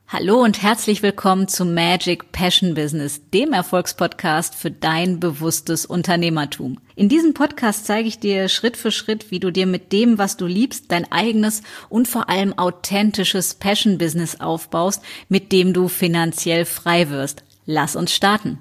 Hallo und herzlich willkommen zu Magic Passion Business, dem Erfolgspodcast für dein bewusstes Unternehmertum. In diesem Podcast zeige ich dir Schritt für Schritt, wie du dir mit dem, was du liebst, dein eigenes und vor allem authentisches Passion Business aufbaust, mit dem du finanziell frei wirst. Lass uns starten.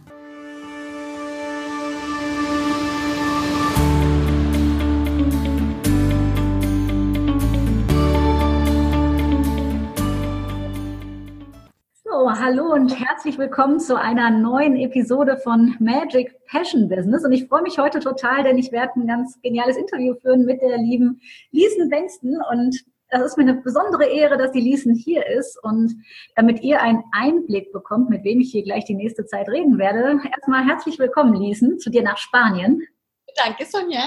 Hallo und herzlich willkommen zu einer neuen Episode von Magic Passion Business. Und ich freue mich heute total, denn ich werde ein ganz geniales Interview führen mit der lieben Ließen Bengtsen. Und das ist mir eine besondere Ehre, dass die Ließen hier ist. Und damit ihr einen Einblick bekommt, mit wem ich hier gleich die nächste Zeit reden werde, erstmal herzlich willkommen, Ließen, zu dir nach Spanien. Danke, Sonja.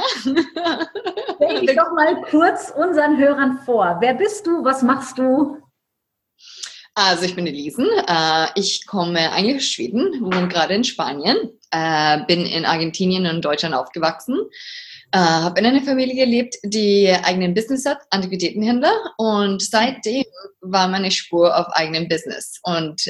Stell dich doch mal kurz unseren Hörern vor. Wer bist du? Was machst du? Also ich bin die Ließen. Ich komme eigentlich aus Schweden, wohne gerade in Spanien, bin in Argentinien und Deutschland aufgewachsen, habe in einer Familie gelebt, die eigenen Business hat, Antiquitätenhändler, und seitdem war meine Spur auf eigenem Business. Und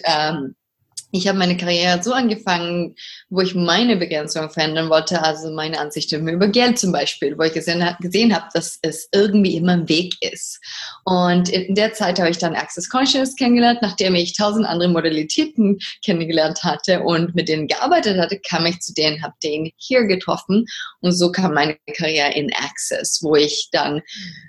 ich habe meine Karriere so angefangen, wo ich meine Begrenzung verändern wollte, also meine Ansicht über Geld zum Beispiel, wo ich gesehen habe, dass es irgendwie immer ein Weg ist. Und in der Zeit habe ich dann Access Consciousness kennengelernt, nachdem ich 1000 andere Modalitäten kennengelernt hatte und mit denen gearbeitet hatte, kam ich zu denen, habe den hier getroffen, und so kam meine Karriere in Access, wo ich dann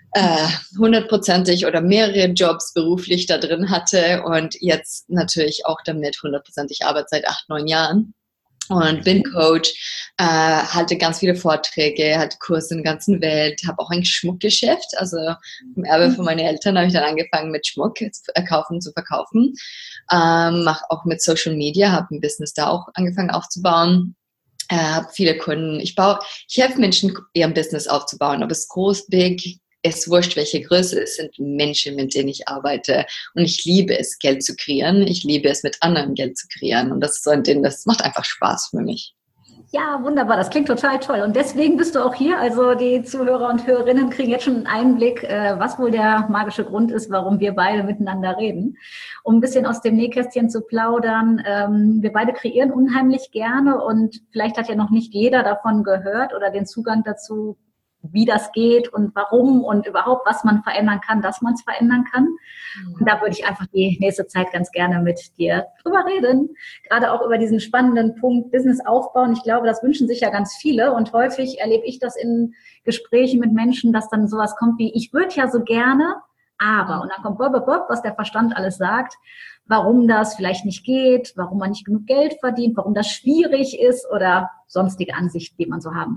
100%ig oder mehrere Jobs beruflich da drin hatte und jetzt natürlich auch damit 100%ig Arbeit seit 8, 9 Jahren und bin Coach, halte ganz viele Vorträge, hatte Kurse in der ganzen Welt, habe auch ein Schmuckgeschäft, also im Erbe von meinen Eltern habe ich dann angefangen mit Schmuck zu verkaufen, mache auch mit Social Media, habe ein Business da auch angefangen aufzubauen. Habe viele Kunden, ich helfe Menschen, ihr Business aufzubauen, ob es groß, big, ist wurscht, welche Größe, es sind Menschen, mit denen ich arbeite, und ich liebe es, Geld zu kreieren, ich liebe es, mit anderen Geld zu kreieren, und das ist so ein Ding, das macht einfach Spaß für mich. Ja, wunderbar, das klingt total toll, und deswegen bist du auch hier, also die Zuhörer und Hörerinnen kriegen jetzt schon einen Einblick, was wohl der magische Grund ist, warum wir beide miteinander reden. Um ein bisschen aus dem Nähkästchen zu plaudern, wir beide kreieren unheimlich gerne, und vielleicht hat ja noch nicht jeder davon gehört oder den Zugang dazu, wie das geht und warum und überhaupt, was man verändern kann, dass man es verändern kann. Und da würde ich einfach die nächste Zeit ganz gerne mit dir drüber reden. Gerade auch über diesen spannenden Punkt Business aufbauen. Ich glaube, das wünschen sich ja ganz viele, und häufig erlebe ich das in Gesprächen mit Menschen, dass dann sowas kommt wie, ich würde ja so gerne, aber, und dann kommt was der Verstand alles sagt, warum das vielleicht nicht geht, warum man nicht genug Geld verdient, warum das schwierig ist oder sonstige Ansichten, die man so haben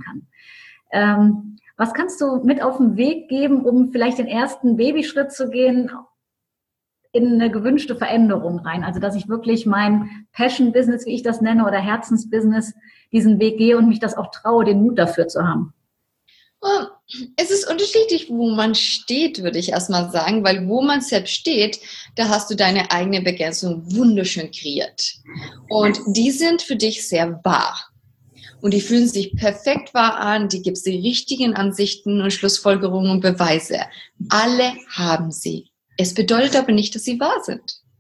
kann. Was kannst du mit auf den Weg geben, um vielleicht den ersten Babyschritt zu gehen in eine gewünschte Veränderung rein? Also, dass ich wirklich mein Passion-Business, wie ich das nenne, oder Herzensbusiness, diesen Weg gehe und mich das auch traue, den Mut dafür zu haben. Es ist unterschiedlich, wo man steht, würde ich erstmal sagen, weil wo man selbst steht, da hast du deine eigene Begrenzung wunderschön kreiert. Und die sind für dich sehr wahr. Und die fühlen sich perfekt wahr an, die gibt es die richtigen Ansichten und Schlussfolgerungen und Beweise. Alle haben sie. Es bedeutet aber nicht, dass sie wahr sind.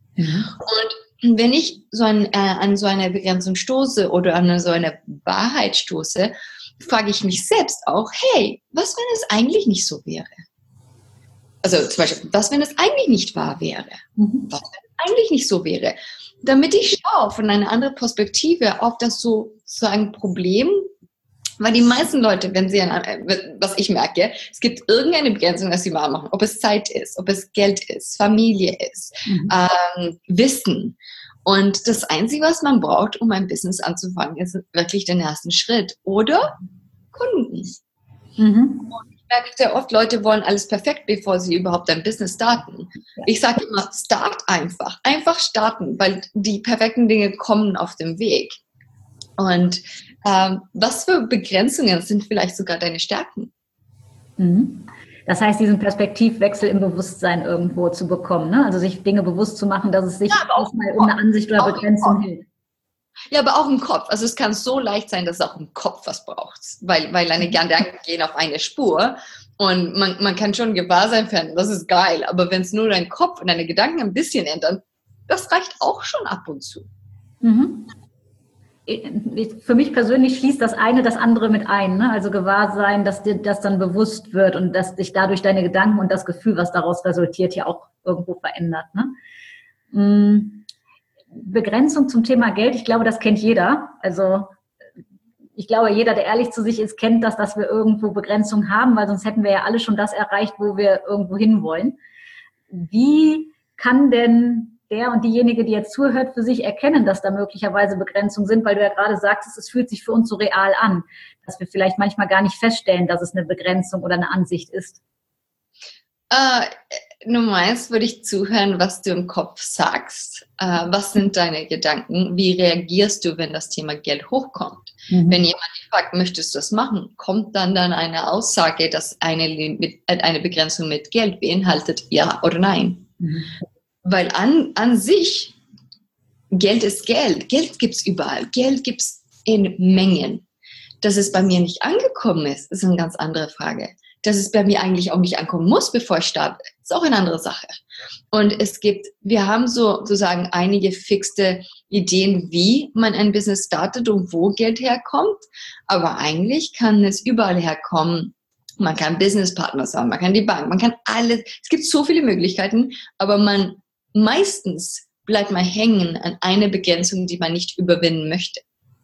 Und wenn ich an so eine Begrenzung stoße oder an so eine Wahrheit stoße, frage ich mich selbst auch, hey, was, wenn es eigentlich nicht so wäre? Also zum Beispiel, was, wenn es eigentlich nicht wahr wäre? Was, wenn es eigentlich nicht so wäre? Damit ich schaue von einer anderen Perspektive auf das so ein Problem, weil die meisten Leute, wenn sie, was ich merke, es gibt irgendeine Begrenzung, dass sie wahr machen, ob es Zeit ist, ob es Geld ist, Familie ist, Wissen. Und das Einzige, was man braucht, um ein Business anzufangen, ist wirklich den ersten Schritt oder Kunden. Und ich merke sehr oft, Leute wollen alles perfekt, bevor sie überhaupt ein Business starten. Ich sage immer, start einfach. Einfach starten, weil die perfekten Dinge kommen auf dem Weg. Und was für Begrenzungen sind vielleicht sogar deine Stärken? Das heißt, diesen Perspektivwechsel im Bewusstsein irgendwo zu bekommen, ne? Also sich Dinge bewusst zu machen, dass es sich auch mal um eine Ansicht oder Begrenzung hält. Ja, aber auch im Kopf. Also es kann so leicht sein, dass es auch im Kopf was braucht, weil deine Gedanken gehen auf eine Spur und man kann schon Gewahrsein finden, das ist geil, aber wenn es nur dein Kopf und deine Gedanken ein bisschen ändern, das reicht auch schon ab und zu. Mhm. Für mich persönlich schließt das eine das andere mit ein, ne? Also Gewahrsein, dass dir das dann bewusst wird und dass dich dadurch deine Gedanken und das Gefühl, was daraus resultiert, ja auch irgendwo verändert, ne? Begrenzung zum Thema Geld, ich glaube, das kennt jeder. Also ich glaube, jeder, der ehrlich zu sich ist, kennt das, dass wir irgendwo Begrenzung haben, weil sonst hätten wir ja alle schon das erreicht, wo wir irgendwo hinwollen. Wie kann denn der und diejenige, die jetzt zuhört, für sich erkennen, dass da möglicherweise Begrenzungen sind, weil du ja gerade sagtest, es fühlt sich für uns so real an, dass wir vielleicht manchmal gar nicht feststellen, dass es eine Begrenzung oder eine Ansicht ist? Nummer 1 würde ich zuhören, was du im Kopf sagst. Was sind deine Gedanken? Wie reagierst du, wenn das Thema Geld hochkommt? Wenn jemand dich fragt, möchtest du das machen, kommt dann eine Aussage, dass eine Begrenzung mit Geld beinhaltet, ja oder nein? Weil an sich, Geld ist Geld. Geld gibt es überall. Geld gibt es in Mengen. Dass es bei mir nicht angekommen ist eine ganz andere Frage. Dass es bei mir eigentlich auch nicht ankommen muss, bevor ich starte, ist auch eine andere Sache. Und wir haben sozusagen einige fixe Ideen, wie man ein Business startet und wo Geld herkommt. Aber eigentlich kann es überall herkommen. Man kann Businesspartner sein, man kann die Bank, man kann alles. Es gibt so viele Möglichkeiten, aber meistens bleibt man hängen an eine Begrenzung, die man nicht überwinden möchte.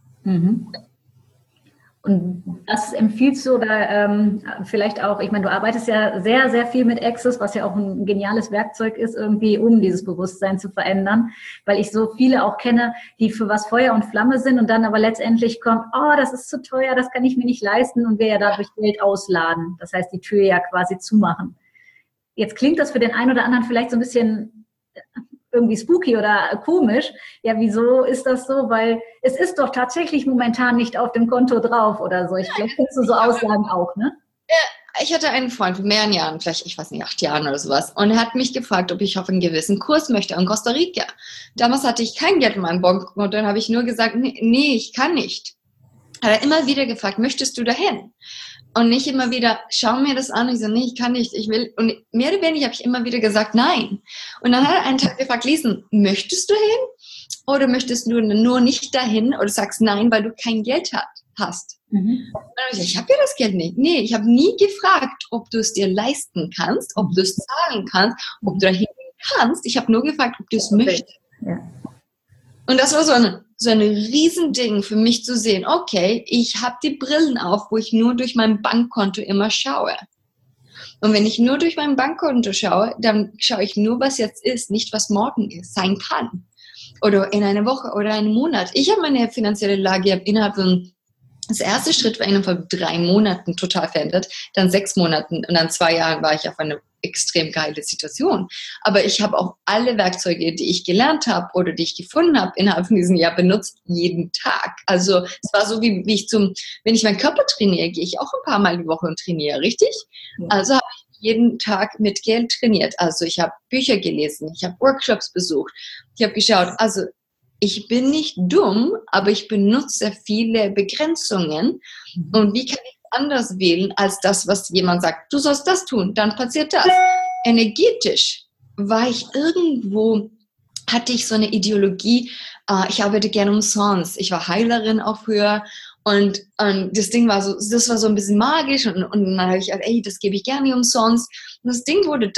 Und das empfiehlst du oder vielleicht auch, ich meine, du arbeitest ja sehr, sehr viel mit Access, was ja auch ein geniales Werkzeug ist, irgendwie, um dieses Bewusstsein zu verändern, weil ich so viele auch kenne, die für was Feuer und Flamme sind und dann aber letztendlich kommt, oh, das ist zu teuer, das kann ich mir nicht leisten und wir ja dadurch Geld ausladen. Das heißt, die Tür ja quasi zumachen. Jetzt klingt das für den einen oder anderen vielleicht so ein bisschen irgendwie spooky oder komisch. Ja, wieso ist das so? Weil es ist doch tatsächlich momentan nicht auf dem Konto drauf oder so. Vielleicht kennst du so Aussagen auch, ne? Ich hatte einen Freund vor mehreren Jahren, vielleicht, ich weiß nicht, 8 Jahren oder sowas, und er hat mich gefragt, ob ich auf einen gewissen Kurs möchte in Costa Rica. Damals hatte ich kein Geld in meinem Bankkonto, dann habe ich nur gesagt, nee, ich kann nicht. Hat er immer wieder gefragt, möchtest du dahin? Und nicht immer wieder, schau mir das an. Und ich so, nee, ich kann nicht, ich will. Und mehr oder weniger habe ich immer wieder gesagt, nein. Und dann hat er einen Tag gefragt, Lisen, möchtest du hin? Oder möchtest du nur nicht dahin? Oder sagst nein, weil du kein Geld hast? Und dann habe ich gesagt, ich habe ja das Geld nicht. Nee, ich habe nie gefragt, ob du es dir leisten kannst, ob du es zahlen kannst, ob du dahin kannst. Ich habe nur gefragt, ob du es möchtest. Ja. Und das war so ein Riesending für mich zu sehen, okay, ich habe die Brillen auf, wo ich nur durch mein Bankkonto immer schaue. Und wenn ich nur durch mein Bankkonto schaue, dann schaue ich nur, was jetzt ist, nicht was morgen sein kann. Oder in einer Woche oder einem Monat. Ich habe meine finanzielle Lage innerhalb von, das erste Schritt war innerhalb von 3 Monaten total verändert, dann 6 Monaten und dann 2 Jahren war ich auf eine extrem geile Situation. Aber ich habe auch alle Werkzeuge, die ich gelernt habe oder die ich gefunden habe, innerhalb von diesem Jahr benutzt, jeden Tag. Also es war so, wie ich wenn ich meinen Körper trainiere, gehe ich auch ein paar Mal die Woche und trainiere, richtig? Ja. Also habe ich jeden Tag mit Geld trainiert. Also ich habe Bücher gelesen, ich habe Workshops besucht, ich habe geschaut, also ich bin nicht dumm, aber ich benutze viele Begrenzungen. Und wie kann ich anders wählen als das, was jemand sagt, du sollst das tun, dann passiert das. Energetisch war ich irgendwo, hatte ich so eine Ideologie, ich arbeite gerne umsonst. Ich war Heilerin auch früher und das Ding war so, das war so ein bisschen magisch und dann habe ich gesagt, ey, das gebe ich gerne umsonst. Und das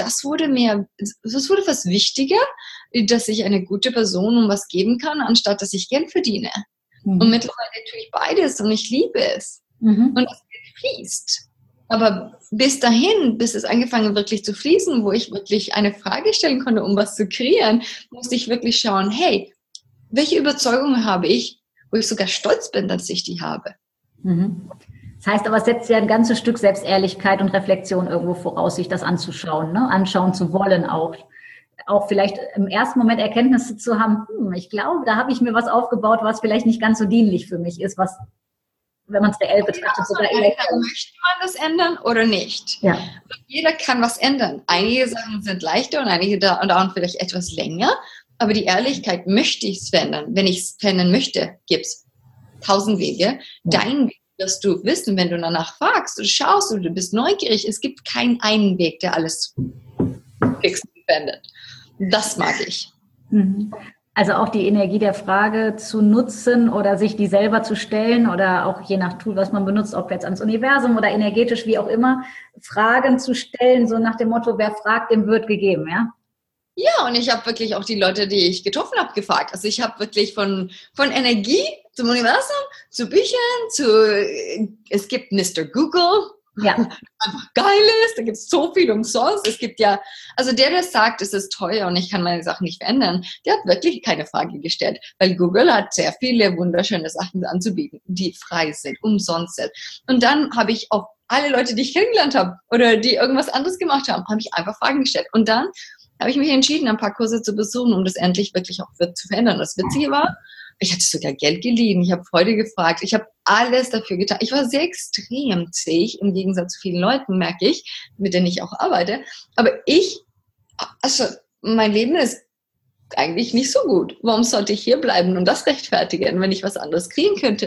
wurde fast wichtiger, dass ich eine gute Person um was geben kann, anstatt dass ich Geld verdiene. Und mittlerweile tue ich beides und ich liebe es. Und das Geld fließt. Aber bis dahin, bis es angefangen wirklich zu fließen, wo ich wirklich eine Frage stellen konnte, um was zu kreieren, musste ich wirklich schauen, hey, welche Überzeugungen habe ich, wo ich sogar stolz bin, dass ich die habe. Das heißt aber, es setzt ja ein ganzes Stück Selbstehrlichkeit und Reflexion irgendwo voraus, sich das anzuschauen, ne? Anschauen zu wollen auch. Auch vielleicht im ersten Moment Erkenntnisse zu haben, ich glaube, da habe ich mir was aufgebaut, was vielleicht nicht ganz so dienlich für mich ist, was, wenn man es reell betrachtet, sogar möchte man das ändern oder nicht? Ja. Jeder kann was ändern. Einige Sachen sind leichter und einige dauern vielleicht etwas länger, aber die Ehrlichkeit, möchte ich es verändern? Wenn ich es verändern möchte, gibt es 1000 Wege. Ja. Dein Weg wirst du wissen, wenn du danach fragst, du schaust und du bist neugierig. Es gibt keinen einen Weg, der alles fix verändert. Das mag ich. Also auch die Energie der Frage zu nutzen oder sich die selber zu stellen oder auch je nach Tool, was man benutzt, ob jetzt ans Universum oder energetisch, wie auch immer, Fragen zu stellen, so nach dem Motto, wer fragt, dem wird gegeben, ja? Ja, und ich habe wirklich auch die Leute, die ich getroffen habe, gefragt. Also ich habe wirklich von Energie zum Universum, zu Büchern, es gibt Mr. Google, Ja. einfach geil ist, da gibt es so viel umsonst. Es gibt ja, also der sagt, es ist teuer und ich kann meine Sachen nicht verändern, der hat wirklich keine Frage gestellt, weil Google hat sehr viele wunderschöne Sachen anzubieten, die frei sind, umsonst sind. Und dann habe ich auch alle Leute, die ich kennengelernt habe oder die irgendwas anderes gemacht haben, habe ich einfach Fragen gestellt. Und dann habe ich mich entschieden, ein paar Kurse zu besuchen, um das endlich wirklich auch zu verändern. Das Witzige war, ich hatte sogar Geld geliehen, ich habe Freude gefragt, ich habe alles dafür getan. Ich war sehr extrem zähig, im Gegensatz zu vielen Leuten, merke ich, mit denen ich auch arbeite. Aber also mein Leben ist eigentlich nicht so gut. Warum sollte ich hier bleiben und das rechtfertigen, wenn ich was anderes kriegen könnte?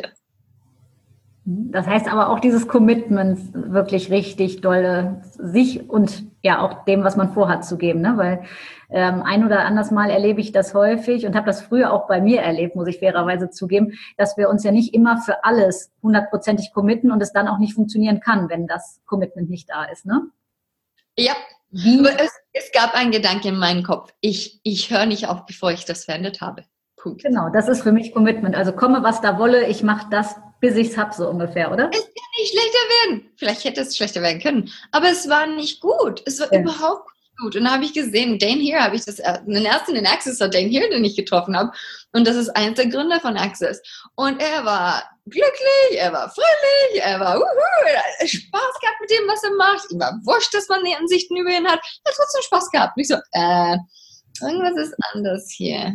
Das heißt aber auch dieses Commitment wirklich richtig dolle sich und ja auch dem, was man vorhat, zu geben, ne? Weil ein oder anderes Mal erlebe ich das häufig und habe das früher auch bei mir erlebt, muss ich fairerweise zugeben, dass wir uns ja nicht immer für alles 100%ig committen und es dann auch nicht funktionieren kann, wenn das Commitment nicht da ist, ne? Ja, aber es gab einen Gedanke in meinem Kopf. Ich höre nicht auf, bevor ich das verändert habe. Punkt. Genau, das ist für mich Commitment. Also komme, was da wolle, ich mache das, bis ich es habe, so ungefähr, oder? Es kann nicht schlechter werden. Vielleicht hätte es schlechter werden können, aber es war nicht gut. Es war überhaupt nicht gut. Und dann habe ich gesehen, Dane Here habe ich den ersten in Access war Dane Here, den ich getroffen habe. Und das ist eins der Gründer von Access. Und er war glücklich, er war fröhlich, er war er hat Spaß gehabt mit dem, was er macht. Ihm war wurscht, dass man die Ansichten über ihn hat. Er hat trotzdem Spaß gehabt. Und ich so, irgendwas ist anders hier.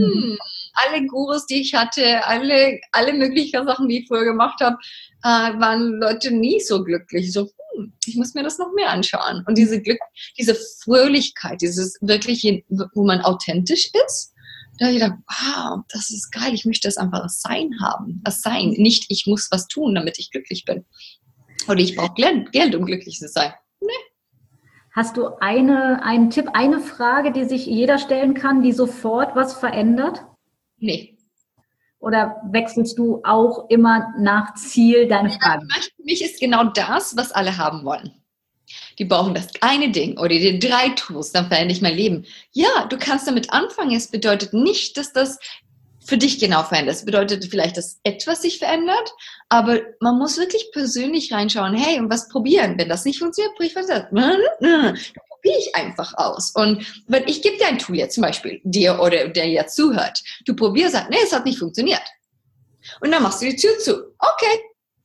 Alle Gurus, die ich hatte, alle möglichen Sachen, die ich vorher gemacht habe, waren Leute nie so glücklich. So, ich muss mir das noch mehr anschauen. Und diese Fröhlichkeit, dieses wirklich, wo man authentisch ist, da habe ich gedacht, wow, das ist geil, ich möchte das einfach als Sein haben. Als Sein. Nicht, ich muss was tun, damit ich glücklich bin. Oder ich brauche Geld, um glücklich zu sein. Nee. Hast du einen Tipp, eine Frage, die sich jeder stellen kann, die sofort was verändert? Nee. Oder wechselst du auch immer nach Ziel deine Fragen? Für mich ist genau das, was alle haben wollen. Die brauchen das eine Ding oder die 3 Tools, dann verändere ich mein Leben. Ja, du kannst damit anfangen. Es bedeutet nicht, dass das für dich genau verändert. Es bedeutet vielleicht, dass etwas sich verändert, aber man muss wirklich persönlich reinschauen. Hey, und was probieren? Wenn das nicht funktioniert, probiere ich was. Probiere ich einfach aus. Und wenn ich gebe dir ein Tool jetzt zum Beispiel, dir oder der jetzt zuhört, du probierst, sagst, nee, es hat nicht funktioniert. Und dann machst du die Tür zu. Okay.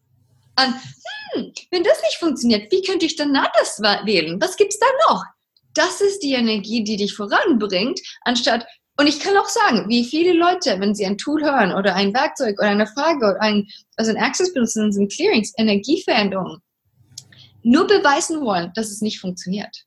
Und, wenn das nicht funktioniert, wie könnte ich dann das wählen? Was gibt's da noch? Das ist die Energie, die dich voranbringt, anstatt, und ich kann auch sagen, wie viele Leute, wenn sie ein Tool hören oder ein Werkzeug oder eine Frage oder ein Access benutzen, sind Clearings, Energieveränderungen, nur beweisen wollen, dass es nicht funktioniert.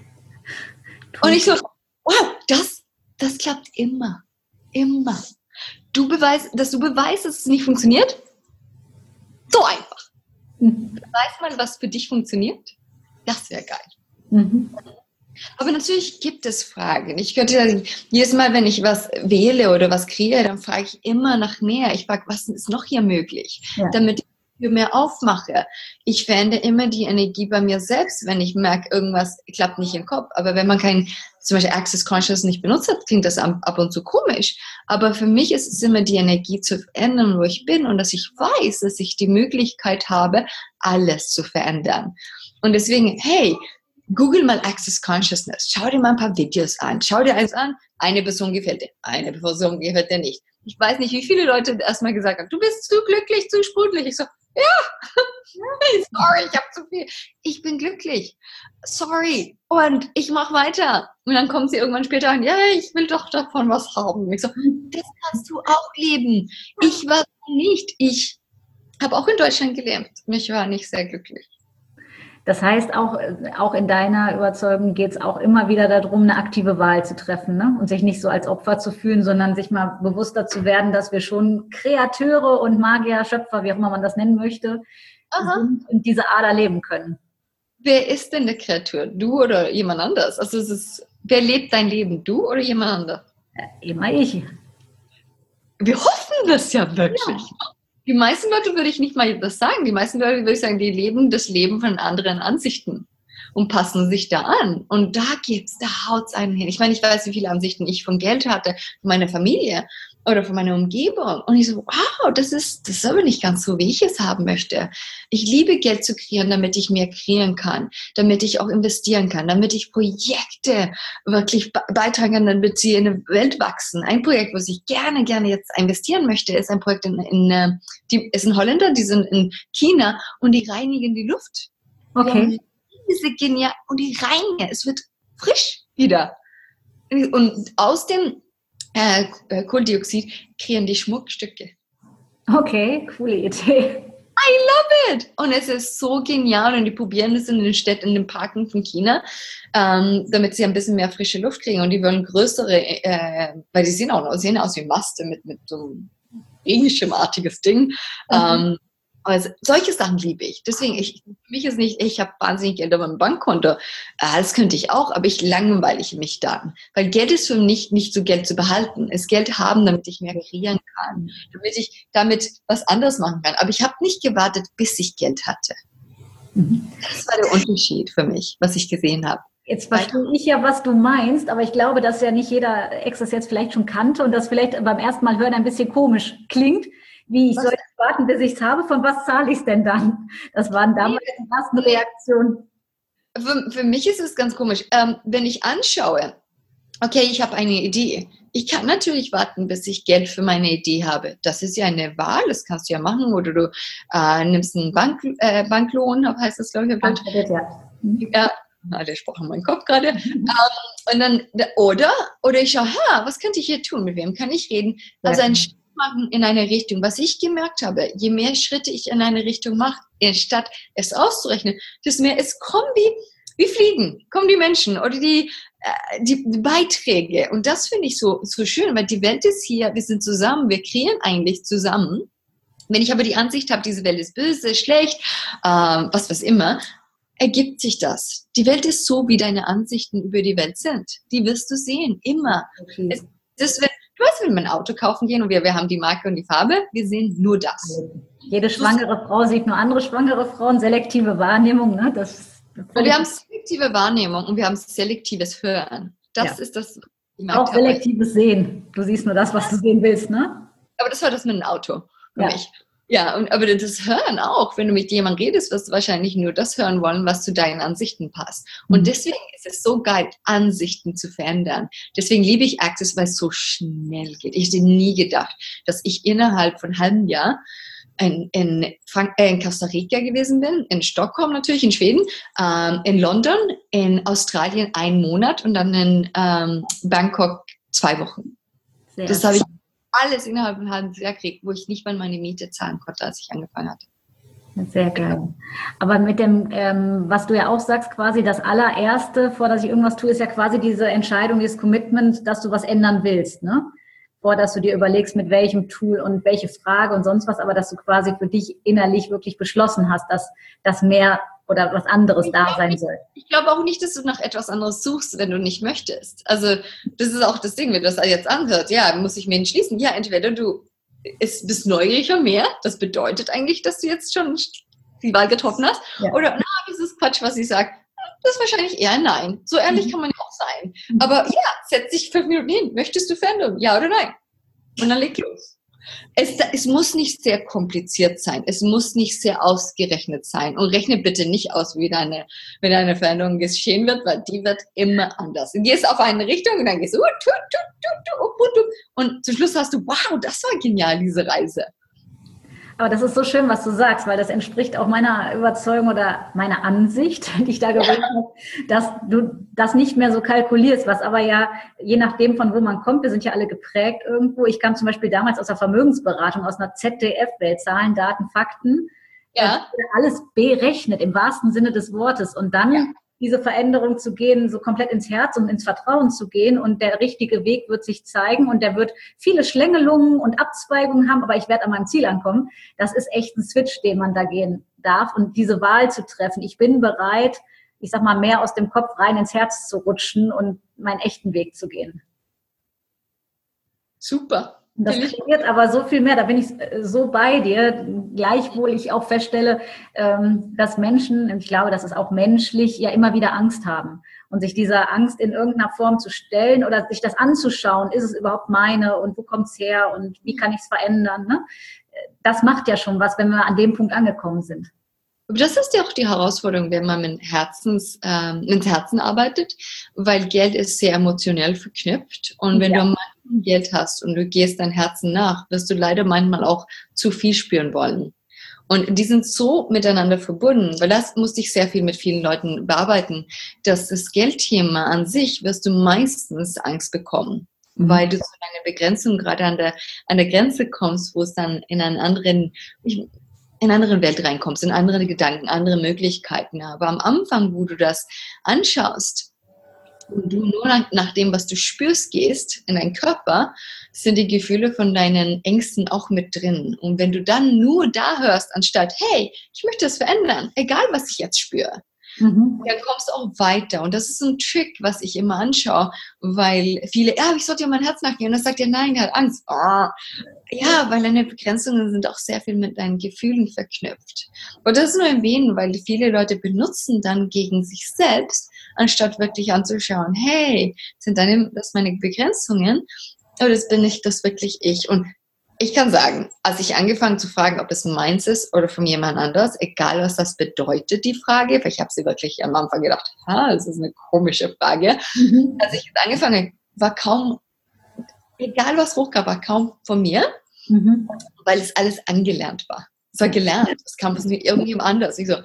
Und ich so, wow, das klappt immer. Immer. Dass du beweist, dass es nicht funktioniert? So einfach. Beweis mal, was für dich funktioniert? Das wäre geil. Aber natürlich gibt es Fragen. Ich könnte jedes Mal, wenn ich was wähle oder was kreiere, dann frage ich immer nach mehr. Ich frage, was ist noch hier möglich? Ja. Damit ich für mehr aufmache. Ich verändere immer die Energie bei mir selbst, wenn ich merke, irgendwas klappt nicht im Kopf. Aber wenn man zum Beispiel Access Consciousness nicht benutzt hat, klingt das ab und zu komisch. Aber für mich ist es immer die Energie zu verändern, wo ich bin und dass ich weiß, dass ich die Möglichkeit habe, alles zu verändern. Und deswegen, hey, Google mal Access Consciousness. Schau dir mal ein paar Videos an. Schau dir eins an. Eine Person gefällt dir. Eine Person gefällt dir nicht. Ich weiß nicht, wie viele Leute erstmal gesagt haben, du bist zu glücklich, zu sprudelig. Ich so, ja, sorry, ich habe zu viel. Ich bin glücklich. Sorry. Und ich mache weiter. Und dann kommt sie irgendwann später an, ja, ich will doch davon was haben. Ich so, das kannst du auch leben. Ich war nicht. Ich habe auch in Deutschland gelebt. Ich war nicht sehr glücklich. Das heißt, auch in deiner Überzeugung geht es auch immer wieder darum, eine aktive Wahl zu treffen, ne? Und sich nicht so als Opfer zu fühlen, sondern sich mal bewusster zu werden, dass wir schon Kreateure und Magier, Schöpfer, wie auch immer man das nennen möchte, sind und diese Ader leben können. Wer ist denn der Kreatur? Du oder jemand anders? Also wer lebt dein Leben? Du oder jemand anderes? Immer ich. Wir hoffen das ja wirklich. Ja. Die meisten Leute würde ich nicht mal das sagen. Die meisten Leute würde ich sagen, die leben das Leben von anderen Ansichten und passen sich da an. Und da haut's einen hin. Ich meine, ich weiß, wie viele Ansichten ich von Geld hatte, von meiner Familie oder von meiner Umgebung. Und ich so, wow, das ist aber nicht ganz so, wie ich es haben möchte. Ich liebe Geld zu kreieren, damit ich mehr kreieren kann, damit ich auch investieren kann, damit ich Projekte wirklich beitragen kann, damit sie in der Welt wachsen. Ein Projekt, was ich gerne jetzt investieren möchte, ist ein Projekt die ist in Holländer, die sind in China und die reinigen die Luft. Okay. Diese genial und die reinigen, es wird frisch wieder. Und aus dem Kohlendioxid kreieren die Schmuckstücke. Okay, coole Idee. I love it! Und es ist so genial und die probieren das in den Städten, in den Parken von China, damit sie ein bisschen mehr frische Luft kriegen und die wollen größere, weil die sehen aus wie Maste mit so einem regenschirmartiges Ding. Also solche Sachen liebe ich. Deswegen, für mich ist nicht, ich habe wahnsinnig Geld auf meinem Bankkonto. Das könnte ich auch, aber ich langweile mich dann. Weil Geld ist für mich nicht so Geld zu behalten. Es ist Geld haben, damit ich mehr kreieren kann. Damit ich damit was anderes machen kann. Aber ich habe nicht gewartet, bis ich Geld hatte. Das war der Unterschied für mich, was ich gesehen habe. Jetzt verstehe ich ja, was du meinst, aber ich glaube, dass ja nicht jeder Ex das jetzt vielleicht schon kannte und das vielleicht beim ersten Mal hören ein bisschen komisch klingt. Wie, ich soll jetzt warten, bis ich es habe? Von was zahle ich es denn dann? Das waren damals die ersten Reaktionen. Für mich ist es ganz komisch. Wenn ich anschaue, okay, ich habe eine Idee. Ich kann natürlich warten, bis ich Geld für meine Idee habe. Das ist ja eine Wahl, das kannst du ja machen. Oder du nimmst einen Banklohn, heißt das, glaube ich. Ja, der Spruch in meinem Kopf gerade. Und dann, oder ich schaue, was könnte ich hier tun? Mit wem kann ich reden? Also ein Schritt machen in eine Richtung. Was ich gemerkt habe, je mehr Schritte ich in eine Richtung mache, statt es auszurechnen, desto mehr es kommen wie Fliegen, kommen die Menschen oder die Beiträge. Und das finde ich so schön, weil die Welt ist hier, wir sind zusammen, wir kreieren eigentlich zusammen. Wenn ich aber die Ansicht habe, diese Welt ist böse, schlecht, was immer, ergibt sich das. Die Welt ist so, wie deine Ansichten über die Welt sind. Die wirst du sehen, immer. Okay. Du weißt, wenn wir ein Auto kaufen gehen und wir haben die Marke und die Farbe, wir sehen nur das. Jede schwangere Frau sieht nur andere schwangere Frauen, selektive Wahrnehmung. Ne? Wir haben selektive Wahrnehmung und wir haben selektives Hören. Das ist das. Auch selektives Sehen. Du siehst nur das, was du sehen willst, ne? Aber das war das mit einem Auto für mich. Ja, aber das Hören auch, wenn du mit jemandem redest, wirst du wahrscheinlich nur das hören wollen, was zu deinen Ansichten passt. Und deswegen ist es so geil, Ansichten zu verändern. Deswegen liebe ich Access, weil es so schnell geht. Ich hätte nie gedacht, dass ich innerhalb von einem halben Jahr in Costa Rica gewesen bin, in Stockholm natürlich, in Schweden, in London, in Australien 1 Monat und dann in Bangkok 2 Wochen. Das habe ich alles innerhalb von einem halben Jahr gekriegt, wo ich nicht mal meine Miete zahlen konnte, als ich angefangen hatte. Sehr geil. Aber mit dem, was du ja auch sagst, quasi das allererste, vor dass ich irgendwas tue, ist ja quasi diese Entscheidung, dieses Commitment, dass du was ändern willst, ne? Vor, dass du dir überlegst, mit welchem Tool und welche Frage und sonst was, aber dass du quasi für dich innerlich wirklich beschlossen hast, dass das mehr oder was anderes da sein soll. Ich glaube auch nicht, dass du nach etwas anderes suchst, wenn du nicht möchtest. Also das ist auch das Ding, wenn das jetzt anhört. Ja, muss ich mir entschließen. Ja, entweder du bist neugieriger mehr. Das bedeutet eigentlich, dass du jetzt schon die Wahl getroffen hast. Ja. Oder, das ist Quatsch, was ich sage. Das ist wahrscheinlich eher nein. So ehrlich kann man ja auch sein. Aber ja, setz dich 5 Minuten hin. Möchtest du Veränderung? Ja oder nein? Und dann leg los. Es muss nicht sehr kompliziert sein. Es muss nicht sehr ausgerechnet sein. Und rechne bitte nicht aus, wie deine Veränderung geschehen wird, weil die wird immer anders. Du gehst auf eine Richtung und dann gehst du und zum Schluss hast du, wow, das war genial, diese Reise. Aber das ist so schön, was du sagst, weil das entspricht auch meiner Überzeugung oder meiner Ansicht, die ich da gewählt habe, dass du das nicht mehr so kalkulierst, was aber ja, je nachdem von wo man kommt, wir sind ja alle geprägt irgendwo. Ich kam zum Beispiel damals aus der Vermögensberatung, aus einer ZDF-Welt, Zahlen, Daten, Fakten. Ja. Alles berechnet im wahrsten Sinne des Wortes und dann diese Veränderung zu gehen, so komplett ins Herz und ins Vertrauen zu gehen und der richtige Weg wird sich zeigen und der wird viele Schlängelungen und Abzweigungen haben, aber ich werde an meinem Ziel ankommen. Das ist echt ein Switch, den man da gehen darf und diese Wahl zu treffen. Ich bin bereit, ich sag mal, mehr aus dem Kopf rein ins Herz zu rutschen und meinen echten Weg zu gehen. Super. Das kreiert aber so viel mehr, da bin ich so bei dir, gleichwohl ich auch feststelle, dass Menschen, und ich glaube, das ist auch menschlich, ja immer wieder Angst haben. Und sich dieser Angst in irgendeiner Form zu stellen oder sich das anzuschauen, ist es überhaupt meine und wo kommt es her und wie kann ich es verändern, ne? Das macht ja schon was, wenn wir an dem Punkt angekommen sind. Aber das ist ja auch die Herausforderung, wenn man mit ins Herzen arbeitet, weil Geld ist sehr emotionell verknüpft. Und wenn du am meisten Geld hast und du gehst dein Herzen nach, wirst du leider manchmal auch zu viel spüren wollen. Und die sind so miteinander verbunden, weil das musste ich sehr viel mit vielen Leuten bearbeiten, dass das Geldthema an sich wirst du meistens Angst bekommen, weil du zu deiner Begrenzung gerade an der Grenze kommst, wo es dann in einer anderen Welt reinkommst, in andere Gedanken, andere Möglichkeiten. Aber am Anfang, wo du das anschaust und du nur nach dem, was du spürst, gehst in deinen Körper, sind die Gefühle von deinen Ängsten auch mit drin. Und wenn du dann nur da hörst, anstatt, hey, ich möchte das verändern, egal was ich jetzt spüre, dann kommst du auch weiter. Und das ist so ein Trick, was ich immer anschaue, weil viele, ich sollte ja mein Herz nachgehen. Und dann sagt er, nein, der hat Angst. Oh. Ja, weil deine Begrenzungen sind auch sehr viel mit deinen Gefühlen verknüpft. Und das ist nur erwähnen, weil viele Leute benutzen dann gegen sich selbst, anstatt wirklich anzuschauen, hey, das meine Begrenzungen? Oder bin ich das wirklich ich? Und ich kann sagen, als ich angefangen zu fragen, ob es meins ist oder von jemand anders, egal was das bedeutet, die Frage, weil ich habe sie wirklich am Anfang gedacht, das ist eine komische Frage. Als ich jetzt angefangen habe, war kaum, egal was hochkam, war kaum von mir, weil es alles angelernt war. Es war gelernt, es kam von irgendjemand anders. Ich so,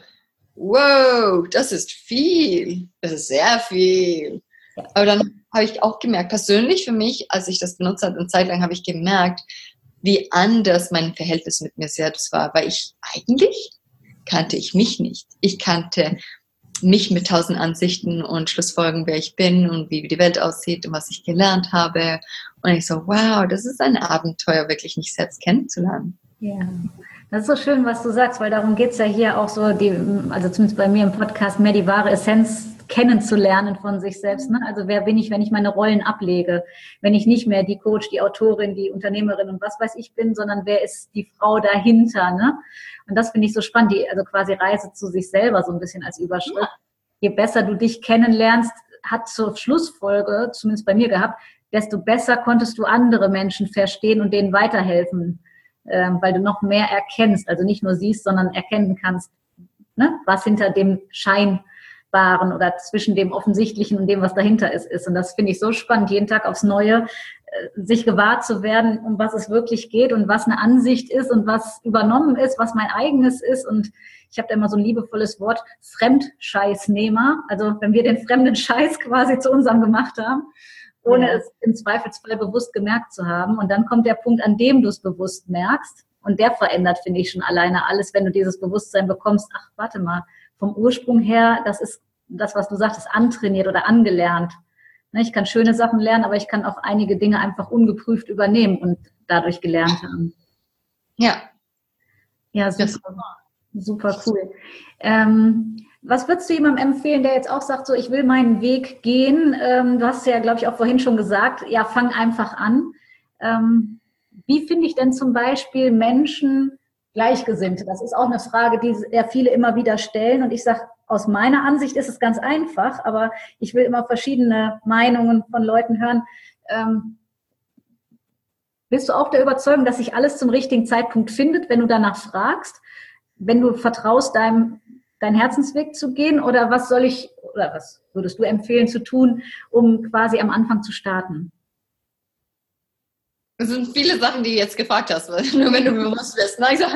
wow, das ist viel, das ist sehr viel. Aber dann habe ich auch gemerkt, persönlich für mich, als ich das benutzt habe, eine Zeit lang habe ich gemerkt, wie anders mein Verhältnis mit mir selbst war, weil eigentlich kannte ich mich nicht. Ich kannte mich mit 1000 Ansichten und Schlussfolgerungen, wer ich bin und wie die Welt aussieht und was ich gelernt habe. Und ich so, wow, das ist ein Abenteuer, wirklich mich selbst kennenzulernen. Ja, das ist so schön, was du sagst, weil darum geht es ja hier auch so, also zumindest bei mir im Podcast, mehr die wahre Essenz kennenzulernen von sich selbst. Ne? Also wer bin ich, wenn ich meine Rollen ablege? Wenn ich nicht mehr die Coach, die Autorin, die Unternehmerin und was weiß ich bin, sondern wer ist die Frau dahinter? Ne? Und das finde ich so spannend, also quasi Reise zu sich selber so ein bisschen als Überschrift. Ja. Je besser du dich kennenlernst, hat zur Schlussfolge, zumindest bei mir gehabt, desto besser konntest du andere Menschen verstehen und denen weiterhelfen, weil du noch mehr erkennst, also nicht nur siehst, sondern erkennen kannst, ne, was hinter dem Scheinbaren oder zwischen dem Offensichtlichen und dem, was dahinter ist. Und das finde ich so spannend, jeden Tag aufs Neue, sich gewahr zu werden, um was es wirklich geht und was eine Ansicht ist und was übernommen ist, was mein eigenes ist. Und ich habe da immer so ein liebevolles Wort, Fremdscheißnehmer. Also wenn wir den fremden Scheiß quasi zu unserem gemacht haben, ohne es im Zweifelsfall bewusst gemerkt zu haben. Und dann kommt der Punkt, an dem du es bewusst merkst. Und der verändert, finde ich, schon alleine alles, wenn du dieses Bewusstsein bekommst. Ach, warte mal, vom Ursprung her, das ist das, was du sagtest, antrainiert oder angelernt. Ich kann schöne Sachen lernen, aber ich kann auch einige Dinge einfach ungeprüft übernehmen und dadurch gelernt haben. Ja. Ja, super, super cool. Was würdest du jemandem empfehlen, der jetzt auch sagt, so, ich will meinen Weg gehen? Du hast ja, glaube ich, auch vorhin schon gesagt, ja, fang einfach an. Wie finde ich denn zum Beispiel Menschen Gleichgesinnte? Das ist auch eine Frage, die sehr viele immer wieder stellen. Und ich sage, aus meiner Ansicht ist es ganz einfach, aber ich will immer verschiedene Meinungen von Leuten hören. Bist du auch der Überzeugung, dass sich alles zum richtigen Zeitpunkt findet, wenn du danach fragst, wenn du vertraust, deinen Herzensweg zu gehen, oder was würdest du empfehlen zu tun, um quasi am Anfang zu starten? Es sind viele Sachen, die du jetzt gefragt hast, weil nur wenn du bewusst wirst. Na, ich so,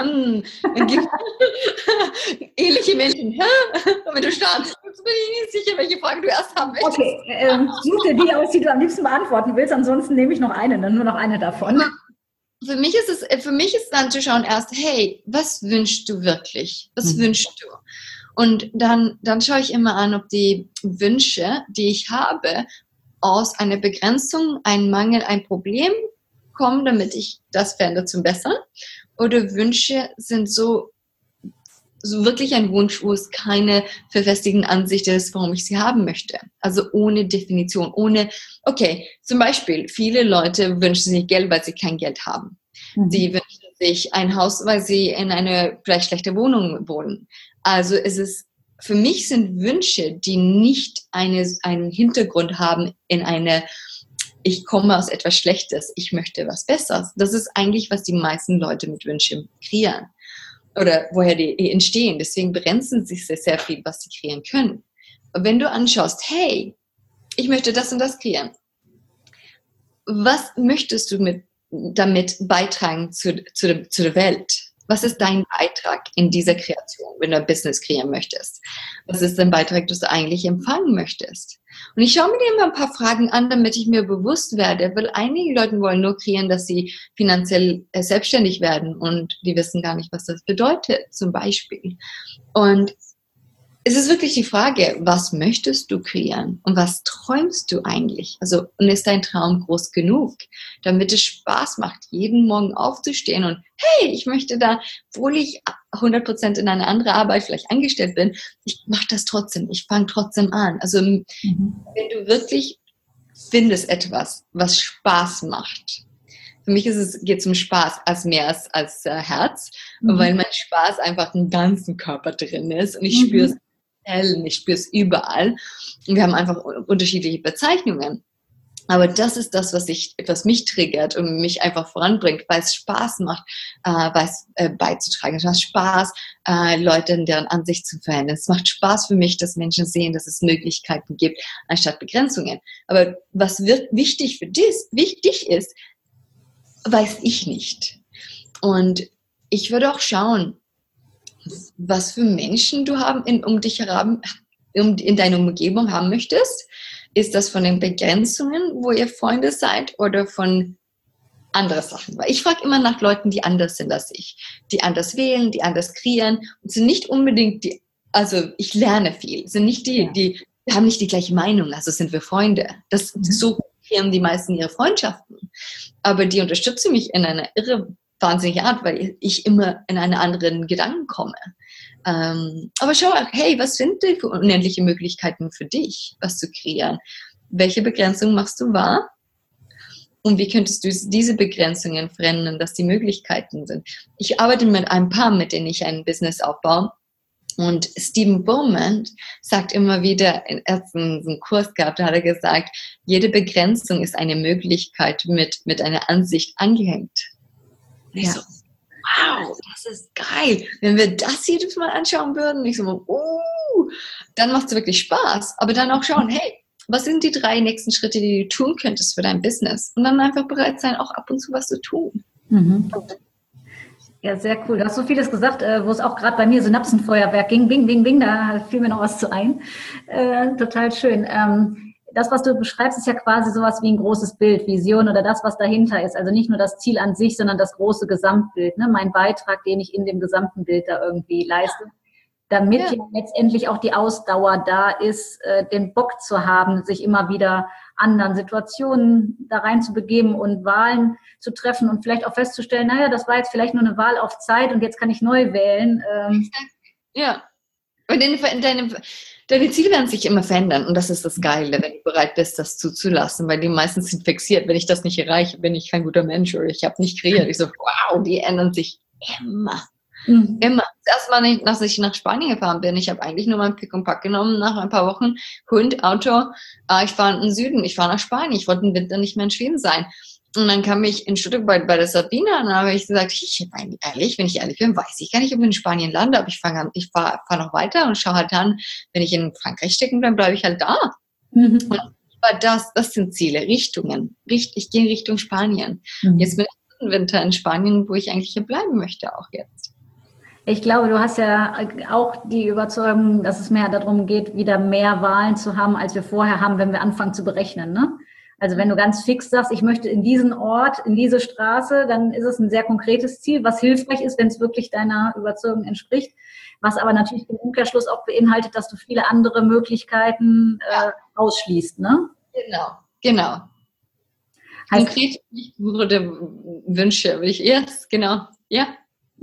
ähnliche Menschen, wenn du startest, bin ich nicht sicher, welche Frage du erst haben willst. Okay, such dir die aus, die du am liebsten beantworten willst, ansonsten nehme ich noch eine, dann nur noch eine davon. Für mich ist dann zu schauen erst, hey, was wünschst du wirklich? Was wünschst du? Und dann schaue ich immer an, ob die Wünsche, die ich habe, aus einer Begrenzung, einem Mangel, ein Problem kommen, damit ich das verändere zum Besseren. Oder Wünsche sind so so wirklich ein Wunsch, wo es keine verfestigten Ansicht ist, warum ich sie haben möchte. Also ohne Definition, okay, zum Beispiel, viele Leute wünschen sich Geld, weil sie kein Geld haben. Sie wünschen sich ein Haus, weil sie in eine vielleicht schlechte Wohnung wohnen. Also für mich sind Wünsche, die nicht einen Hintergrund haben ich komme aus etwas Schlechtes, ich möchte was Besseres. Das ist eigentlich, was die meisten Leute mit Wünschen kreieren oder woher die entstehen. Deswegen begrenzen sich sehr, sehr viel, was sie kreieren können. Und wenn du anschaust, hey, ich möchte das und das kreieren, was möchtest du damit beitragen zu der Welt? Was ist dein Beitrag in dieser Kreation, wenn du ein Business kreieren möchtest? Was ist dein Beitrag, das du eigentlich empfangen möchtest? Und ich schaue mir dir immer ein paar Fragen an, damit ich mir bewusst werde, weil einige Leute wollen nur kreieren, dass sie finanziell selbstständig werden und die wissen gar nicht, was das bedeutet, zum Beispiel. Und es ist wirklich die Frage, was möchtest du kreieren und was träumst du eigentlich? Also, und ist dein Traum groß genug, damit es Spaß macht, jeden Morgen aufzustehen und hey, ich möchte da, obwohl ich 100% in eine andere Arbeit vielleicht angestellt bin, ich mache das trotzdem, ich fange trotzdem an. Also, wenn du wirklich findest etwas, was Spaß macht. Für mich geht es um Spaß als mehr als Herz, weil mein Spaß einfach im ganzen Körper drin ist und ich spüre es. Ich spüre es überall. Und wir haben einfach unterschiedliche Bezeichnungen. Aber das ist das, was mich triggert und mich einfach voranbringt, weil es Spaß macht, beizutragen. Es macht Spaß, Leute in deren Ansicht zu verändern. Es macht Spaß für mich, dass Menschen sehen, dass es Möglichkeiten gibt, anstatt Begrenzungen. Aber was wichtig ist, weiß ich nicht. Und ich würde auch schauen, was für Menschen du in deiner Umgebung haben möchtest. Ist das von den Begrenzungen, wo ihr Freunde seid, oder von anderen Sachen? Weil ich frage immer nach Leuten, die anders sind als ich, die anders wählen, die anders kreieren und sind nicht unbedingt also ich lerne viel, sind nicht die haben nicht die gleiche Meinung, also sind wir Freunde. So kreieren die meisten ihre Freundschaften. Aber die unterstützen mich in einer wahnsinnige Art, weil ich immer in einen anderen Gedanken komme. Aber schau, hey, was sind denn für unendliche Möglichkeiten für dich, was zu kreieren? Welche Begrenzungen machst du wahr? Und wie könntest du diese Begrenzungen verändern, dass die Möglichkeiten sind? Ich arbeite mit ein paar, mit denen ich ein Business aufbaue. Und Stephen Bowman sagt immer wieder, er hat einen Kurs gehabt, da hat er gesagt, jede Begrenzung ist eine Möglichkeit mit einer Ansicht angehängt. Und ich so, wow, das ist geil. Wenn wir das jedes Mal anschauen würden, ich so, dann macht es wirklich Spaß. Aber dann auch schauen, hey, was sind die 3 nächsten Schritte, die du tun könntest für dein Business? Und dann einfach bereit sein, auch ab und zu was zu tun. Ja, sehr cool. Du hast so vieles gesagt, wo es auch gerade bei mir Synapsenfeuerwerk ging. Bing, bing, bing, da fiel mir noch was zu ein. Total schön. Das, was du beschreibst, ist ja quasi sowas wie ein großes Bild, Vision oder das, was dahinter ist. Also nicht nur das Ziel an sich, sondern das große Gesamtbild, ne? Mein Beitrag, den ich in dem gesamten Bild da irgendwie leiste, damit ja letztendlich auch die Ausdauer da ist, den Bock zu haben, sich immer wieder anderen Situationen da rein zu begeben und Wahlen zu treffen und vielleicht auch festzustellen, naja, das war jetzt vielleicht nur eine Wahl auf Zeit und jetzt kann ich neu wählen. Ja, und deine Ziele werden sich immer verändern und das ist das Geile, wenn du bereit bist, das zuzulassen, weil die meisten sind fixiert. Wenn ich das nicht erreiche, bin ich kein guter Mensch oder ich habe nicht kreiert. Ich so, wow, die ändern sich immer. Immer. Das erste Mal, dass ich nach Spanien gefahren bin, ich habe eigentlich nur mein Pick und Pack genommen, nach ein paar Wochen, Hund, Auto, ich fahre in den Süden, ich fahre nach Spanien, ich wollte im Winter nicht mehr in Schweden sein. Und dann kam ich in Stuttgart bei der Sabine und dann habe ich gesagt, wenn ich ehrlich bin, weiß ich gar nicht, ob ich in Spanien lande, aber ich fahr noch weiter und schaue halt dann, wenn ich in Frankreich stecken bleibe, bleibe ich halt da. Und das sind Ziele, Richtungen. Ich gehe in Richtung Spanien. Jetzt bin ich im Winter in Spanien, wo ich eigentlich hier bleiben möchte, auch jetzt. Ich glaube, du hast ja auch die Überzeugung, dass es mehr darum geht, wieder mehr Wahlen zu haben, als wir vorher haben, wenn wir anfangen zu berechnen, ne? Also wenn du ganz fix sagst, ich möchte in diesen Ort, in diese Straße, dann ist es ein sehr konkretes Ziel, was hilfreich ist, wenn es wirklich deiner Überzeugung entspricht, was aber natürlich im Umkehrschluss auch beinhaltet, dass du viele andere Möglichkeiten ausschließt, ne? Genau. Konkret wurde Wünsche, will ich erst, genau, ja.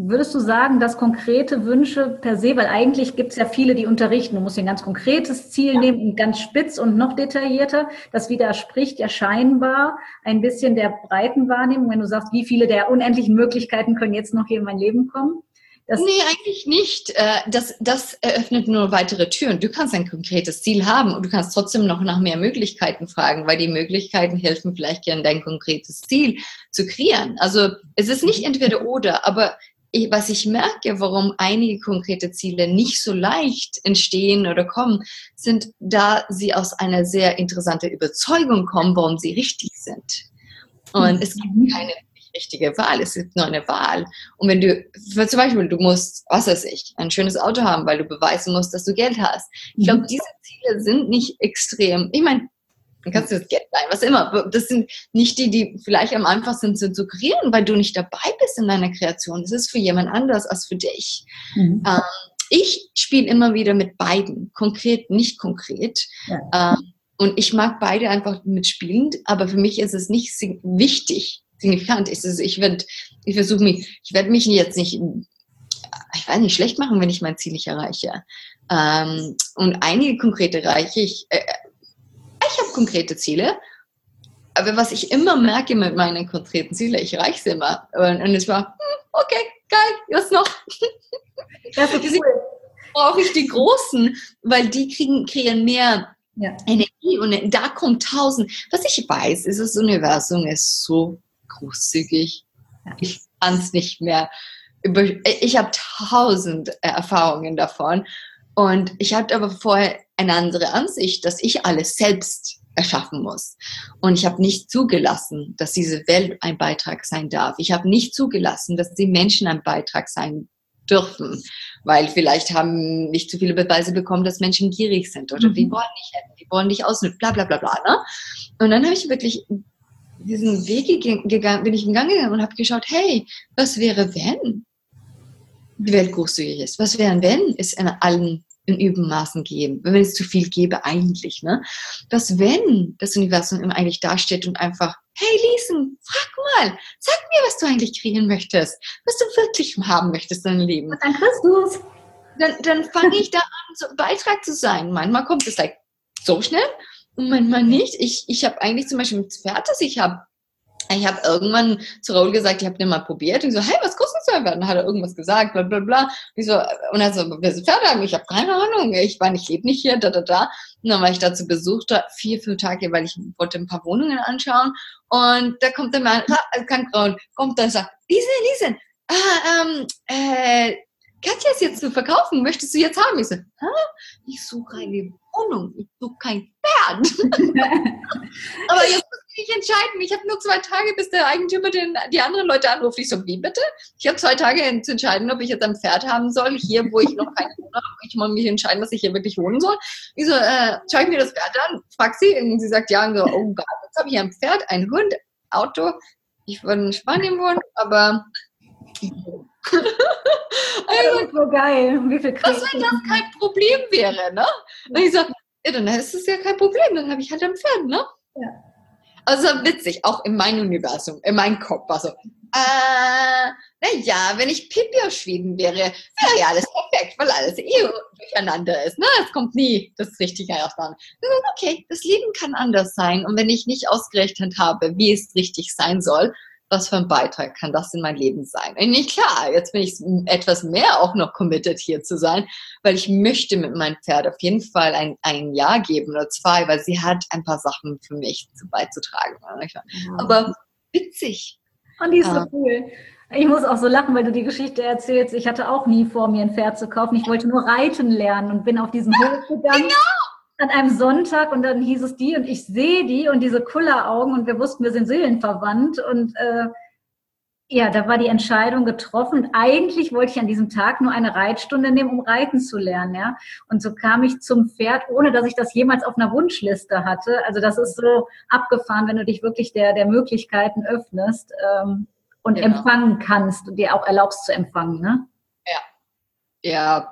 Würdest du sagen, dass konkrete Wünsche per se, weil eigentlich gibt es ja viele, die unterrichten, du musst ein ganz konkretes Ziel nehmen und ganz spitz und noch detaillierter, das widerspricht ja scheinbar ein bisschen der breiten Wahrnehmung, wenn du sagst, wie viele der unendlichen Möglichkeiten können jetzt noch hier in mein Leben kommen? Nee, eigentlich nicht. Das eröffnet nur weitere Türen. Du kannst ein konkretes Ziel haben und du kannst trotzdem noch nach mehr Möglichkeiten fragen, weil die Möglichkeiten helfen vielleicht gerne dein konkretes Ziel zu kreieren. Also es ist nicht entweder oder, aber was ich merke, warum einige konkrete Ziele nicht so leicht entstehen oder kommen, sind, da sie aus einer sehr interessanten Überzeugung kommen, warum sie richtig sind. Und es gibt keine richtige Wahl, es gibt nur eine Wahl. Und wenn du, zum Beispiel, du musst, was weiß ich, ein schönes Auto haben, weil du beweisen musst, dass du Geld hast. Ich glaube, diese Ziele sind nicht extrem, ich meine, dann kannst du das Geld leihen, was immer. Das sind nicht die vielleicht am einfachsten sind zu kreieren, weil du nicht dabei bist in deiner Kreation. Das ist für jemand anders als für dich. Ich spiele immer wieder mit beiden, konkret, nicht konkret. Ja. Und ich mag beide einfach mitspielen, aber für mich ist es nicht wichtig, signifikant. Ich werde mich jetzt nicht, ich weiß nicht, schlecht machen, wenn ich mein Ziel nicht erreiche. Und einige konkrete erreiche ich. Ich habe konkrete Ziele, aber was ich immer merke mit meinen konkreten Zielen, ich erreiche sie immer. Und es war, okay, geil, was noch? Das ist cool. Brauche ich die Großen, weil die kreieren mehr Energie und da kommt 1000. Was ich weiß, ist, das Universum ist so großzügig. Ich kann es nicht mehr. Ich habe 1000 Erfahrungen davon und ich hatte aber vorher eine andere Ansicht, dass ich alles selbst erschaffen muss. Und ich habe nicht zugelassen, dass diese Welt ein Beitrag sein darf. Ich habe nicht zugelassen, dass die Menschen ein Beitrag sein dürfen, weil vielleicht haben nicht zu viele Beweise bekommen, dass Menschen gierig sind oder die wollen nicht helfen, die wollen nicht ausnutzen, bla bla bla bla. Ne? Und dann habe ich wirklich diesen Weg bin ich gegangen und habe geschaut, hey, was wäre, wenn die Welt großzügig ist? Was wäre, wenn es in allen in Übermaßen geben, wenn es zu viel gäbe eigentlich, ne? Was, wenn das Universum eigentlich dasteht und einfach, hey Liesen, frag mal, sag mir, was du eigentlich kreieren möchtest, was du wirklich haben möchtest in deinem Leben. Und dann kriegst du es. Dann fange ich da an, so ein Beitrag zu sein. Manchmal kommt es like so schnell und manchmal nicht. Ich habe eigentlich zum Beispiel mit Pferd, ich habe irgendwann zu Raoul gesagt, ich habe den mal probiert. Und ich so, hey, was kostet das? Dann hat er irgendwas gesagt, bla bla bla. Ich so, und er so, wir sind Pferde haben, ich habe keine Ahnung. Ich lebe nicht hier, da. Und dann war ich da zu Besuch, 4-5 Tage, weil ich wollte ein paar Wohnungen anschauen. Und da kommt der Mann, kein Raoul, kommt da und sagt, Liesen, Katja ist jetzt zu verkaufen, möchtest du jetzt haben? Ich so, ich suche eine Wohnung, ich suche kein Pferd. Aber jetzt muss ich mich entscheiden, ich habe nur 2 Tage, bis der Eigentümer die anderen Leute anruft. Ich so, wie bitte? Ich habe 2 Tage zu entscheiden, ob ich jetzt ein Pferd haben soll, hier, wo ich noch keine Wohnung habe. Ich muss mich entscheiden, dass ich hier wirklich wohnen soll. Ich so, schau ich mir das Pferd an, frag sie, und sie sagt ja, und so, oh Gott, jetzt habe ich ein Pferd, ein Hund, Auto. Ich würde in Spanien wohnen, aber... Also, so geil. Wie viel was, wenn das kein Problem wäre, ne? Und ich so, ja, dann ist es ja kein Problem, dann habe ich halt ein Pferd, ne? Ja. Also witzig, auch in meinem Universum, in meinem Kopf war so, naja, wenn ich Pippi aus Schweden wäre ja alles perfekt, weil alles durcheinander ist, ne? Es kommt nie das Richtige erst an. Okay, das Leben kann anders sein und wenn ich nicht ausgerechnet habe, wie es richtig sein soll, was für ein Beitrag kann das in mein Leben sein? Und nicht klar, jetzt bin ich etwas mehr auch noch committed hier zu sein, weil ich möchte mit meinem Pferd auf jeden Fall ein Jahr geben oder 2, weil sie hat ein paar Sachen für mich beizutragen. Aber witzig. Und die ist so cool. Ich muss auch so lachen, weil du die Geschichte erzählst. Ich hatte auch nie vor, mir ein Pferd zu kaufen. Ich wollte nur reiten lernen und bin auf diesen Hof gegangen. Genau. An einem Sonntag und dann hieß es die und ich sehe die und diese Kulleraugen und wir wussten, wir sind seelenverwandt und da war die Entscheidung getroffen. Eigentlich wollte ich an diesem Tag nur eine Reitstunde nehmen, um reiten zu lernen, ja. Und so kam ich zum Pferd, ohne dass ich das jemals auf einer Wunschliste hatte. Also das ist so abgefahren, wenn du dich wirklich der Möglichkeiten öffnest und empfangen kannst und dir auch erlaubst zu empfangen, ne? Ja.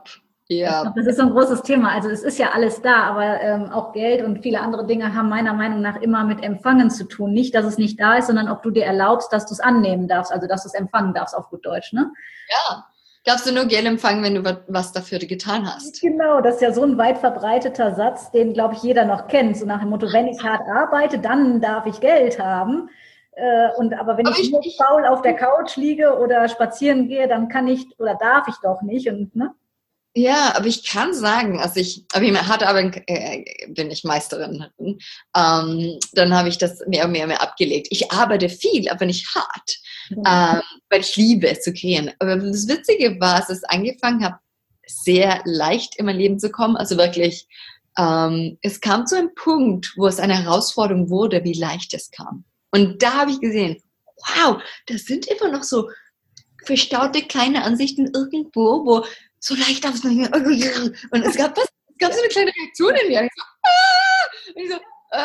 Ja. Das ist so ein großes Thema. Also es ist ja alles da, aber auch Geld und viele andere Dinge haben meiner Meinung nach immer mit Empfangen zu tun. Nicht, dass es nicht da ist, sondern ob du dir erlaubst, dass du es annehmen darfst, also dass du es empfangen darfst, auf gut Deutsch, ne? Ja. Darfst du nur Geld empfangen, wenn du was dafür getan hast. Genau, das ist ja so ein weit verbreiteter Satz, den, glaube ich, jeder noch kennt. So nach dem Motto, wenn ich hart arbeite, dann darf ich Geld haben. Aber wenn ich nur faul auf der Couch liege oder spazieren gehe, dann kann ich oder darf ich doch nicht. Und, ne? Ja, aber ich kann sagen, aber ich hart arbeiten bin ich Meisterin. Dann habe ich das mehr und mehr abgelegt. Ich arbeite viel, aber nicht hart, weil ich liebe es zu kreieren. Aber das Witzige war, dass ich angefangen habe, sehr leicht in mein Leben zu kommen. Also wirklich, es kam zu einem Punkt, wo es eine Herausforderung wurde, wie leicht es kam. Und da habe ich gesehen, wow, das sind immer noch so verstaute kleine Ansichten irgendwo, wo so leicht aufs und es gab so eine kleine Reaktion in mir. Und ich so,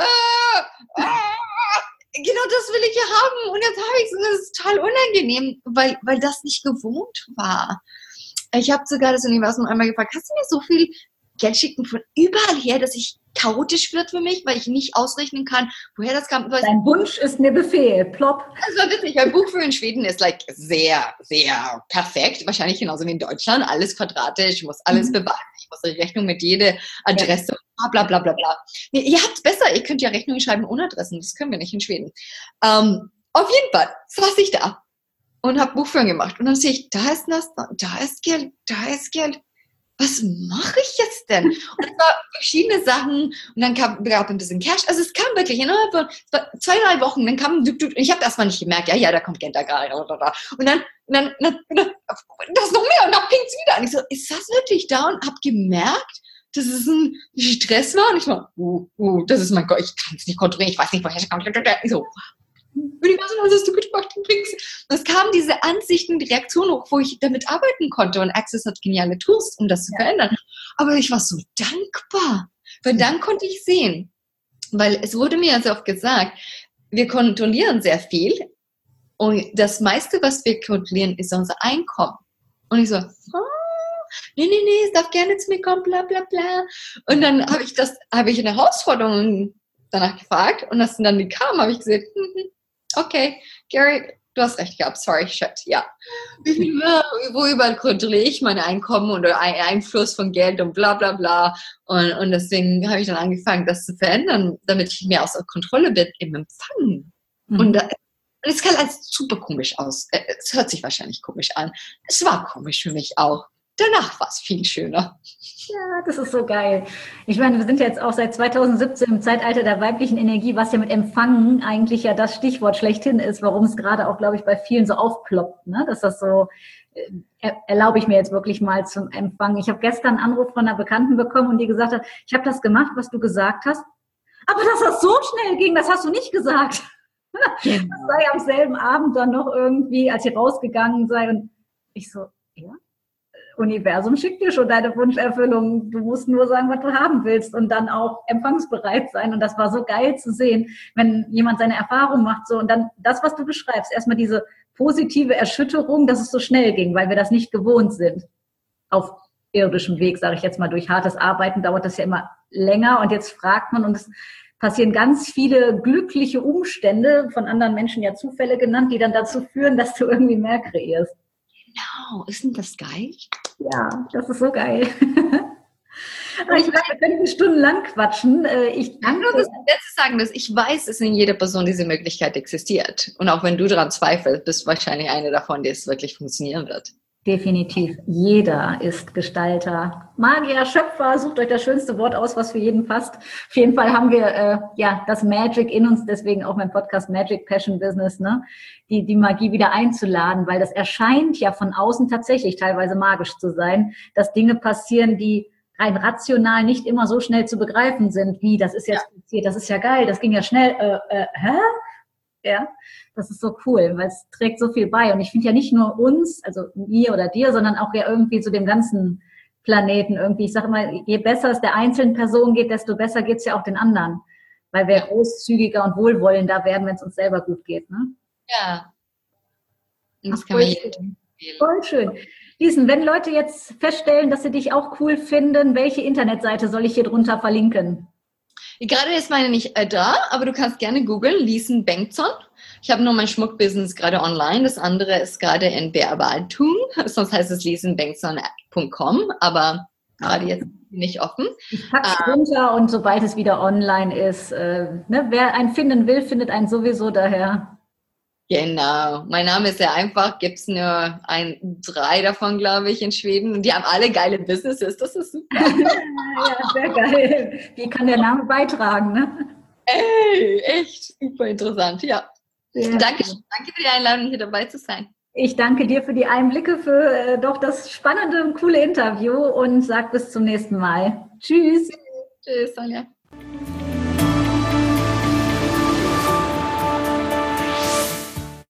genau das will ich ja haben. Und jetzt habe ich es und das ist total unangenehm, weil das nicht gewohnt war. Ich habe sogar das Universum einmal gefragt, hast du mir so viel Geld schicken von überall her, dass ich chaotisch wird für mich, weil ich nicht ausrechnen kann, woher das kam. Dein Wunsch ist mir Befehl, plopp. Das war witzig, weil Buchführung in Schweden ist sehr, sehr perfekt, wahrscheinlich genauso wie in Deutschland, alles quadratisch, ich muss alles beweisen, ich muss eine Rechnung mit jeder Adresse, bla bla bla bla. Nee, ihr habt es besser, ihr könnt ja Rechnungen schreiben ohne Adressen, das können wir nicht in Schweden. Auf jeden Fall saß ich da und habe Buchführung gemacht und dann sehe ich, da ist Geld. Was mache ich jetzt denn? Und es waren verschiedene Sachen und dann gab ein bisschen Cash. Also es kam wirklich innerhalb von 2-3 Wochen, dann kam ich habe erstmal nicht gemerkt, ja, da kommt Geld da gerade. Und dann das noch mehr und dann pingt's wieder. Und ich so, ist das wirklich da? Und habe gemerkt, dass es ein Stress war. Und ich war, das ist mein Gott, ich kann es nicht kontrollieren, ich weiß nicht, woher es kommt. Ich so, was hast du gemacht? Es kamen diese Ansichten, die Reaktionen hoch, wo ich damit arbeiten konnte. Und Access hat geniale Tools, um das zu verändern. Aber ich war so dankbar, weil dann konnte ich sehen, weil es wurde mir sehr oft gesagt, wir kontrollieren sehr viel und das meiste, was wir kontrollieren, ist unser Einkommen. Und ich so, nee, es darf gerne zu mir kommen, bla bla bla. Und dann habe ich eine Herausforderung danach gefragt und als dann die kam, habe ich gesagt, okay, Gary, du hast recht gehabt, sorry, shit, ja. Wo überall kontrolliere ich mein Einkommen oder Einfluss von Geld und bla bla bla. Und deswegen habe ich dann angefangen, das zu verändern, damit ich mehr aus Kontrolle bin im Empfangen. Und es kann alles super komisch aus. Es hört sich wahrscheinlich komisch an. Es war komisch für mich auch. Danach war es viel schöner. Ja, das ist so geil. Ich meine, wir sind jetzt auch seit 2017 im Zeitalter der weiblichen Energie, was ja mit Empfangen eigentlich ja das Stichwort schlechthin ist, warum es gerade auch, glaube ich, bei vielen so aufploppt, ne? Dass das so, erlaube ich mir jetzt wirklich mal zum Empfangen. Ich habe gestern einen Anruf von einer Bekannten bekommen und die gesagt hat, ich habe das gemacht, was du gesagt hast, aber dass das so schnell ging, das hast du nicht gesagt. Das sei am selben Abend dann noch irgendwie, als ich rausgegangen sei und ich so, ja? Universum schickt dir schon deine Wunscherfüllung. Du musst nur sagen, was du haben willst und dann auch empfangsbereit sein. Und das war so geil zu sehen, wenn jemand seine Erfahrung macht so und dann das, was du beschreibst, erstmal diese positive Erschütterung, dass es so schnell ging, weil wir das nicht gewohnt sind. Auf irdischem Weg, sage ich jetzt mal, durch hartes Arbeiten dauert das ja immer länger und jetzt fragt man und es passieren ganz viele glückliche Umstände, von anderen Menschen ja Zufälle genannt, die dann dazu führen, dass du irgendwie mehr kreierst. Genau, ist denn das geil? Ja, das ist so geil. Ich glaube, wir können stundenlang quatschen. Ich kann nur das Letzte sagen, dass ich weiß, dass in jeder Person diese Möglichkeit existiert. Und auch wenn du daran zweifelst, bist du wahrscheinlich eine davon, die es wirklich funktionieren wird. Definitiv. Jeder ist Gestalter. Magier, Schöpfer, sucht euch das schönste Wort aus, was für jeden passt. Auf jeden Fall haben wir das Magic in uns, deswegen auch mein Podcast Magic Passion Business, ne? Die Magie wieder einzuladen, weil das erscheint ja von außen tatsächlich teilweise magisch zu sein, dass Dinge passieren, die rein rational nicht immer so schnell zu begreifen sind, wie das ist jetzt passiert, das ist ja geil, das ging ja schnell, hä? Ja, das ist so cool, weil es trägt so viel bei. Und ich finde ja nicht nur uns, also mir oder dir, sondern auch ja irgendwie zu dem ganzen Planeten irgendwie. Ich sage immer, je besser es der einzelnen Person geht, desto besser geht es ja auch den anderen. Weil wir großzügiger und wohlwollender werden, wenn es uns selber gut geht. Ne? Ja. Und das kann man Voll schön. Liesen, wenn Leute jetzt feststellen, dass sie dich auch cool finden, welche Internetseite soll ich hier drunter verlinken? Gerade ist meine nicht da, aber du kannst gerne googeln, Liesen Bengtson. Ich habe nur mein Schmuckbusiness gerade online, das andere ist gerade in Bearbeitung, sonst heißt es liesenbengtson.com, aber gerade jetzt nicht offen. Ich packe es runter und sobald es wieder online ist, ne, wer einen finden will, findet einen sowieso daher. Genau, mein Name ist sehr einfach, gibt es nur 3 davon, glaube ich, in Schweden und die haben alle geile Businesses, das ist super. Ja, sehr geil. Wie kann der Name beitragen, ne? Ey, echt super interessant, ja. Danke für die Einladung, hier dabei zu sein. Ich danke dir für die Einblicke, für doch das spannende und coole Interview und sag bis zum nächsten Mal. Tschüss. Tschüss, Sonja.